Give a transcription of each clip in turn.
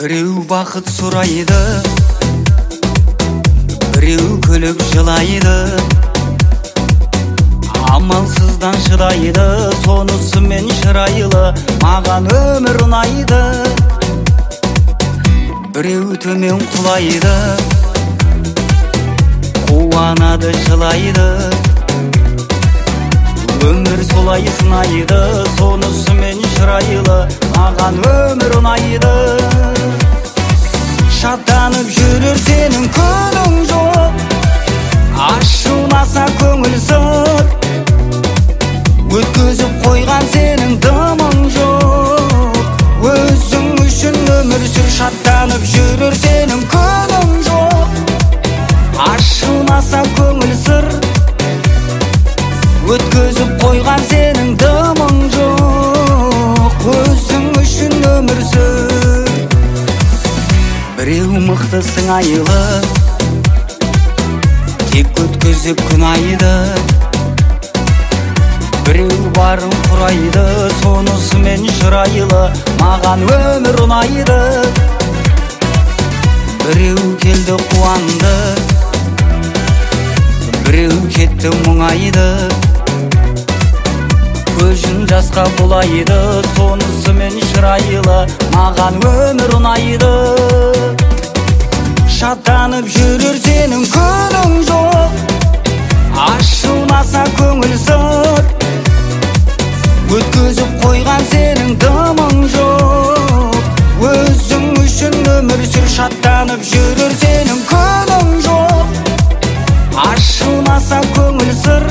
Біреу бақыт сұрайды, біреу күліп жылайды, амалсыздан шыдайды, сонысымен шырайлы, маған өмір ұнайды. Біреу төмен құлайды, қуанады жылайды, өмір солай сынайды, сонысымен шырайлы, маған өмір ұнайды. Шаттанып жүрер сенің күнің жоқ, ашылмаса көңіл сыр, өткізіп қойған сенің дымың жоқ, өзің үшін өмір сүр. Шаттанып жүрер сенің күнің жоқ, ашылмаса көңіл сыр, өткізіп қойған сенің дымың жоқ, өзің үшін өмір сүр. Біреу мықты сыңайлы, тек өткізіп күн айды, біреу барын құрайды, сонысымен шырайлы, маған өмір ұнайды. Біреу келді қуанды, біреу кетті мұңайды, көзін жасқа бұлайды, сонысымен шырайлы, маған өмір ұнайды. Шаттанып жүрер сенің күнің жоқ, ашылмаса көңіл сыр, өткізіп қойған сенің дымың жоқ, өзің үшін өмір сүр. Шаттанып жүрер сенің күнің жоқ, ашылмаса көңіл сыр,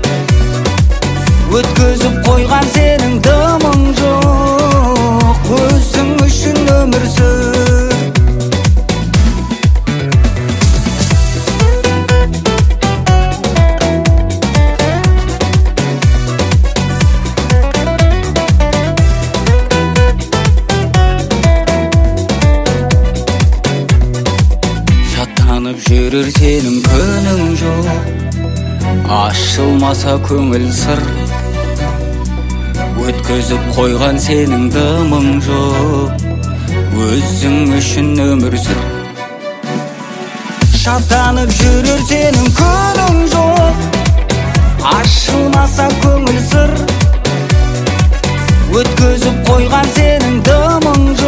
өткізіп қойған сенің дымың жоқ, өзің үшін өмір сүр. Шаттанып жүрер сенің күнің жоқ, ашылмаса көңіл сыр, өткізіп қойған сенің дымың жоқ, өзің үшін өмір сүр. Шаттанып жүрер сенің күнің жоқ, ашылмаса көңіл сыр, өткізіп қойған сенің дымың жоқ.